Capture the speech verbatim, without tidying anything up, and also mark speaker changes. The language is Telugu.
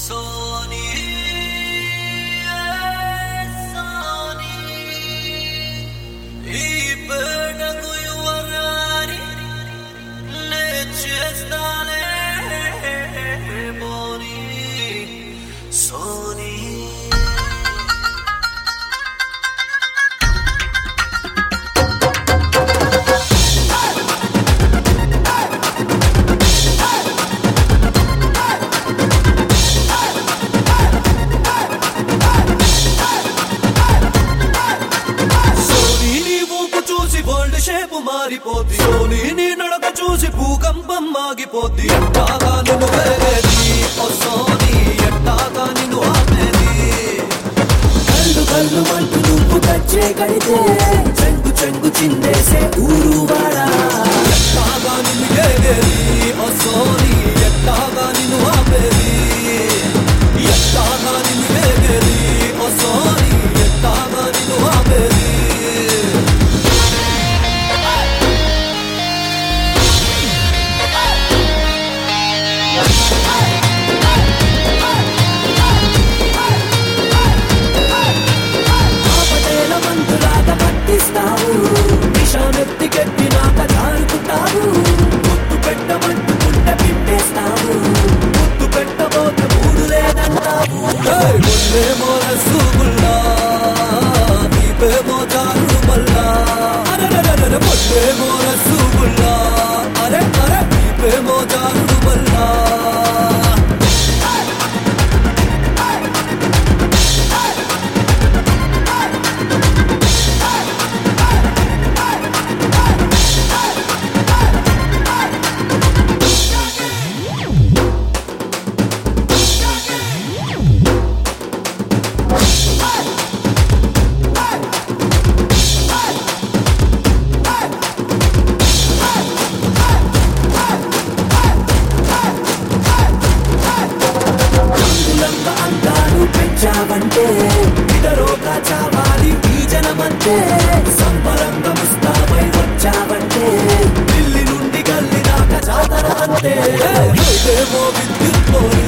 Speaker 1: Sony, Sony, ipenagu yuvarani, nechestale boni, Sony. Shape మారిపోద్ది సోనీ నీ నడక చూసి భూకంపం ఆగిపోద్ది ఎట్టాగా నిన్ను వేగేది ఓ సోనీ ఎట్టాగా నిన్ను ఆపేది
Speaker 2: కళ్ళు కళ్ళు మంటూ నువ్వు కచ్చే కడితే చెంగు చెంగు చిందేసే ఊరు వాడా
Speaker 1: ఎట్టాగా నిన్ను వేగేది ఓ సోనీ ఎట్టాగా నిన్ను ఆపేది ఎట్టాగా నిన్ను వేగేది ఓ సోనీ ఎట్టాగా నిన్ను ఆపేది
Speaker 2: దిషానెత్తికెత్తినాక జారుకుంటావు ముద్దు పెట్టమంటుకుంటే పిండేస్తావు ముద్దు పెట్టబోతే మూడు లేదంటావు
Speaker 1: మొన్నేమో రసగుల్లా నీపేమో జారు మల్లా అరే మొన్నేమో రసగుల్లా అరే అరే నీపేమో జారు మల్లా
Speaker 2: పెంచావంటే ఇతరోగా చావాలి ఈ జనమంతే సంబరంగా ముస్తాబై వచ్చావంటే ఢిల్లీ నుండి గల్లీ దాకా జాతర అంతే
Speaker 1: ఏమో విద్యుత్ పోలి